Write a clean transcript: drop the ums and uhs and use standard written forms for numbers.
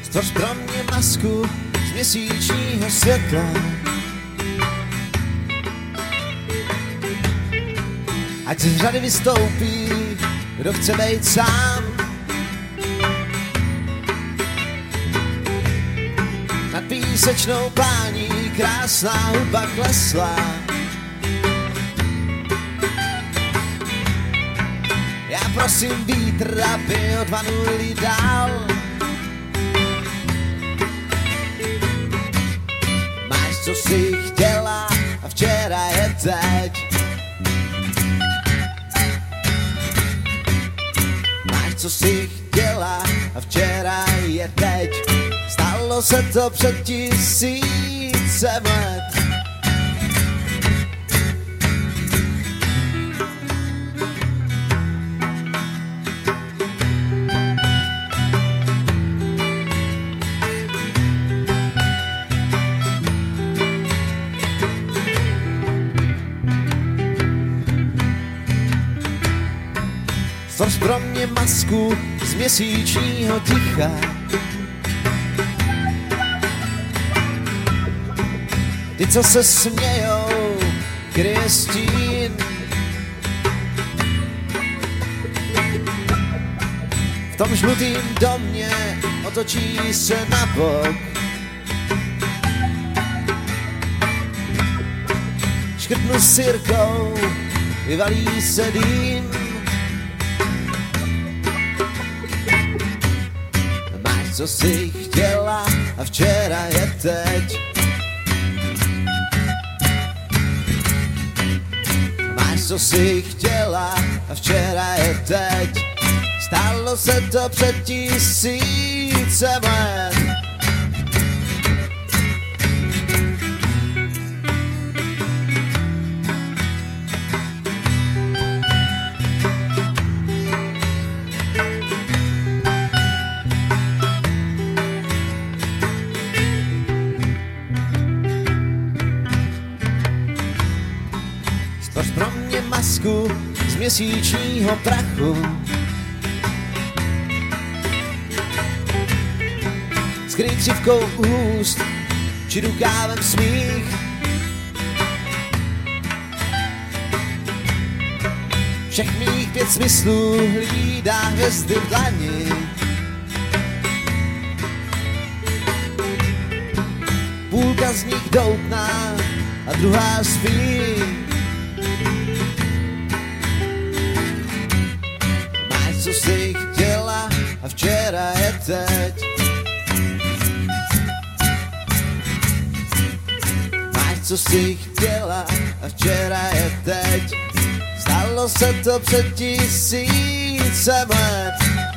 Stvoř pro mě masku z měsíčního světla. Ať z řady vystoupí, kdo chce být sám. Nad písečnou plání krásná hudba klesla. Já prosím vítr, aby odvanuli dál. Máš, co jsi chtěla a včera je teď. Máš, co jsi chtěla a včera je teď. Stalo se to před 1000 let. Stvoř pro mě masku z měsíčního ticha. Ty, co se smějou, kryje stín. V tom žlutým domě otočí se na bok. Škrtnu sirkou, vyvalí se dým. Máš, co jsi chtěla a včera je teď. Máš, co jsi chtěla a včera je teď. Stalo se to před 1000 let. Stvoř pro mě masku z měsíčního prachu. Skryj křivkou úst, či rukávem smích. Všech mých 5 smyslů hlídá hvězdy v dlani. Půlka z nich doutná a druhá spí. Máš, co jsi chtěla a včera je teď. Máš, co jsi chtěla a včera je teď. Stalo se to před 1000 let.